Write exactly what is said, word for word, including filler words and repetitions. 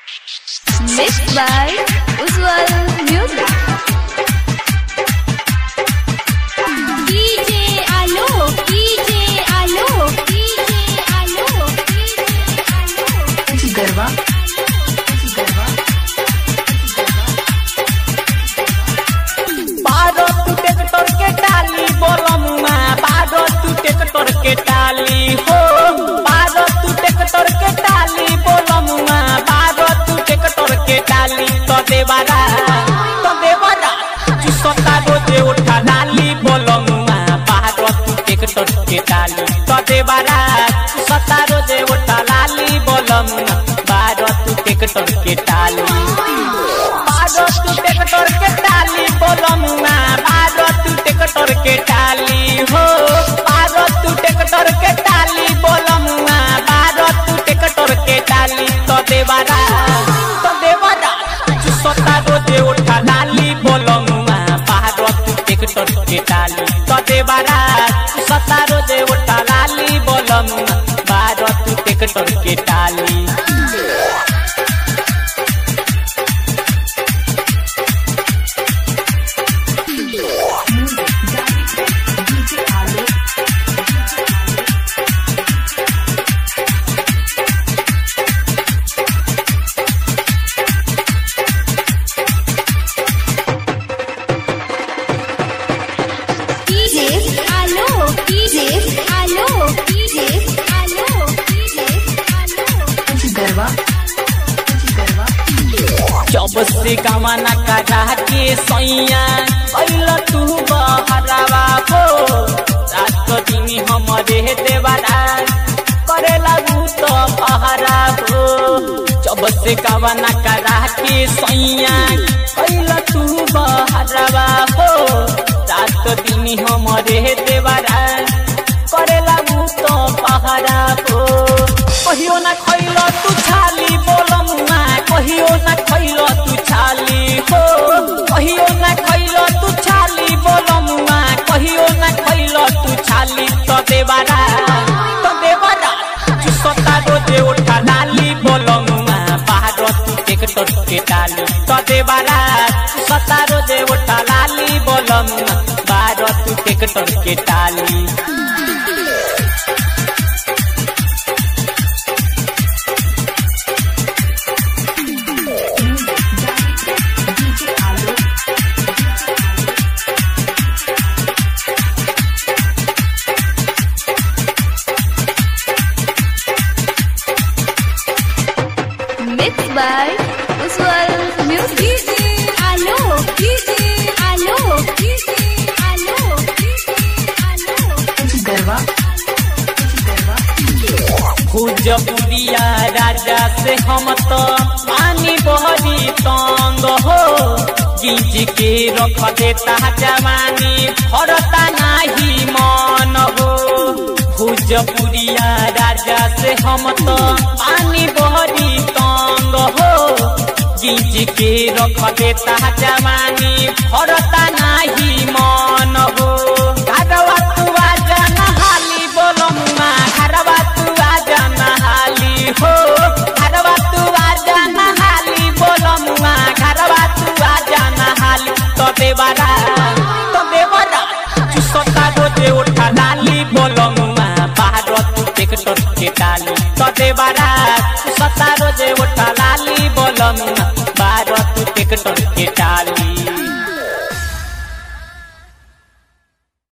Mixed by Ujjwal Music. D J Alok, D J Alok, D J Alok, D J Alok. गरबा बारो तू tractor के टाली बोलमुआ बारो तू ट्रैक्टर के टाली हो बारो तू ट्रैक्टर के टाली बोलमुआ बारो तू ट्रैक्टर के टाली तो देवारा तो देवारा तू सता रोजे उठा डाली बोलमुआ बारो तू ट्रैक्टर के टाली तो देवारा तू सता रोजे उठा डाली बोलमुआ बारो तू ट्रैक्टर के टाली बारो तू ट्रैक्टर के टाली बोलमुआ बारो तू ट्रैक्टर के टाली हो बारो तू ट्रैक्टर के टाली बोलमुआ बारो तू ट्रैक्टर के टाली तो देवारा तो देवारा तू सता रोजे उठा डाली बोलमुआ बारो तू ट्रैक्टर के टाली तो देवारा तू सता रोजे उठा डाली बोलमुआ बारो तू ट्रैक्टर के टाली D J Alok, D J Alok, D J Alok, D J Alok. गरबा जब से गवाना करा के सैया कैल तू बहरावा हो रात दिन हमरे देवारा करे लागू तो पहरा हो जब से गवाना करा के सैया कैल तू बहरावा हो रात दिन हमरे देवारा करे लागू तो पहरा हो कहियो ना खैल तू छाली बोलमुआ कहियो ना खैल तू छाली हो कहियो ना खैल तू छाली बोलमुआ कहियो ना खैल तू छाली तो देवारा तो देवारा तू सता रोजे उठा डाली बोलमुआ बाहर तू ट्रैक्टर के डाली तो देवारा तू सता रोजे उठा डाली बोलमुआ बाहर तू ट्रैक्टर के डाली Mixed by Ujjwal Music. D J Alok, D J Alok, D J Alok, D J Alok. गरबा भोजपुरिया राजा से हम तो पानी बहरी तंग हो गिज के रख देता जवानी भरता नाही मन हो भोजपुरिया राजा से हम तो पानी बहरी तंग हो गिज के रख देता जवानी भरता नाही मन हो घरवा तू आजा नहाली बोलमुआ घरवा तू आजा नहाली हो घरवा तू आजा नहाली बोलमुआ घरवा तू आजा नहाली तो देवारा तो देवारा तू सता रोजे उठा डाली बोलमुआ बाहर तू ट्रैक्टर के डाली तो देवारा तू सता रोजे उठा डाली बोलमुआ